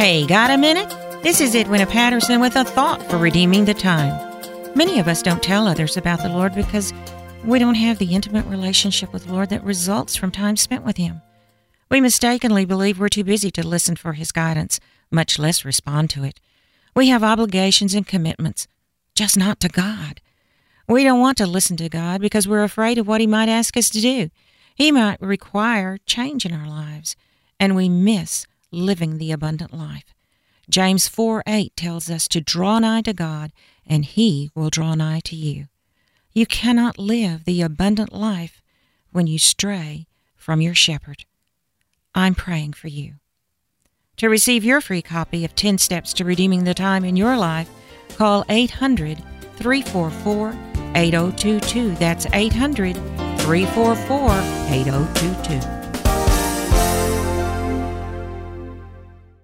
Hey, got a minute? This is Edwina Patterson with a thought for redeeming the time. Many of us don't tell others about the Lord because we don't have the intimate relationship with the Lord that results from time spent with Him. We mistakenly believe we're too busy to listen for His guidance, much less respond to it. We have obligations and commitments, just not to God. We don't want to listen to God because we're afraid of what He might ask us to do. He might require change in our lives, and we miss living the abundant life. James 4:8 tells us to draw nigh to God, and He will draw nigh to you. You cannot live the abundant life when you stray from your shepherd. I'm praying for you. To receive your free copy of 10 Steps to Redeeming the Time in Your Life, call 800-344-8022. That's 800-344-8022.